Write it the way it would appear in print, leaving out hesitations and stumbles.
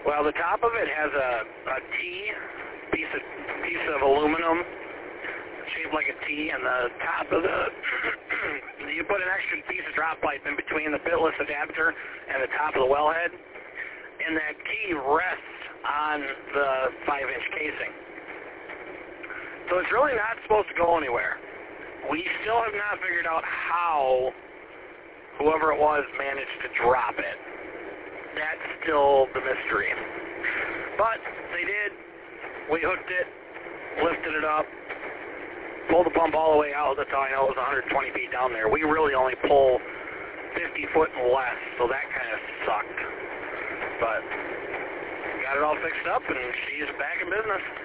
Well, the top of it has a T, piece of aluminum shaped like a T, and the top of the you put an extra piece of drop pipe in between the bitless adapter and the top of the wellhead, and that key rests on the 5-inch casing. So it's really not supposed to go anywhere. We still have not figured out how whoever it was managed to drop it. That's still the mystery. But they did. We hooked it, lifted it up, pulled the pump all the way out. That's how I know it was 120 feet down there. We really only pull 50 foot and less, so that kind of sucked. But got it all fixed up, and she's back in business.